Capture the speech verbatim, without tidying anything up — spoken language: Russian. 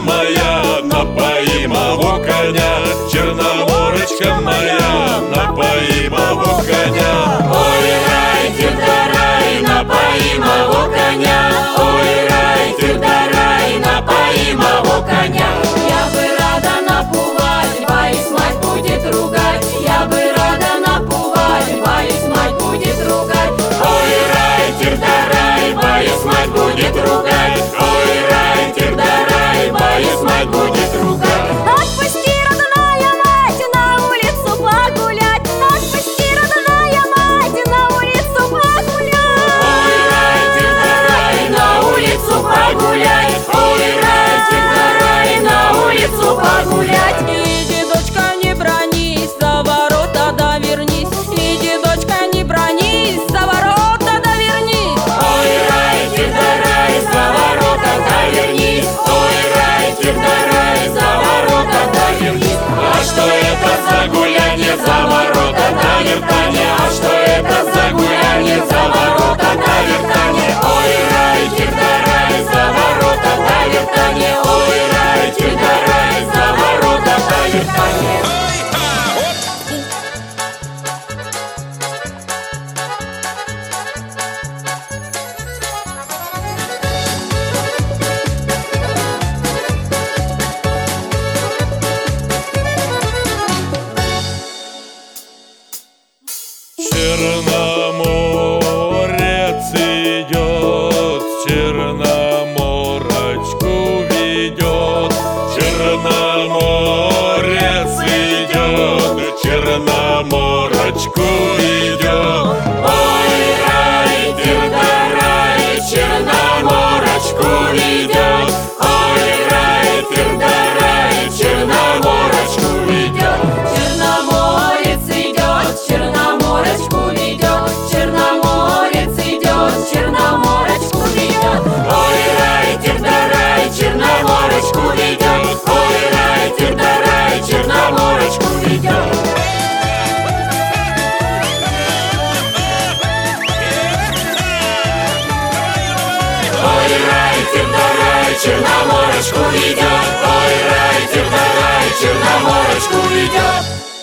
моя, напои моего коня. Черноморочка моя, напои моего коня. Ой, рай, да рай, напои моего коня. Ой, рай, да рай, напои моего коня. Я бы рада напувать, боюсь, мать будет ругать. Я бы рада напувать, боюсь, мать будет ругать. Ой, рай, да рай, боюсь, мать будет ругать. Ой, рай, да рай, боюсь, мать будет ругать. Отпусти, родная мать, на улицу погулять. Отпусти, родная мать, на улицу погулять. Ой, рай, да рай, на улицу погулять. Ой, рай, да рай, на улицу погулять. Иди, дочка, не бронись, за ворота да вернись. Иди, дочка, не бронись, за ворота да вернись. Ой, рай, да рай, за ворота да вернись. Ой, рай, да рай, за ворота да вернись. А что это за гулянье, за ворота да вертанье? А что это за гулянье, за ворота да вертанье? Ой, рай, да рай, за ворота да вертанье. Ой, рай, да рай, за ворота да вертанье. Черноморец идет, Черноморочку ведет. Черноморец идет, Черноморочку ведет. Ой, рай, да рай, Черноморочку ведет. Ой, рай, да рай, Черноморочку ведет. Черноморец идет, Черноморочку ведет. Черноморец идет, Черноморочку ведет. Ой, рай, да рай, Черноморочку ведет. Ой, рай, да рай, Черноморочку ведет. Ой, рай, да рай, Черноморочку ведет. Ой, рай, да рай, Черноморочку ведет.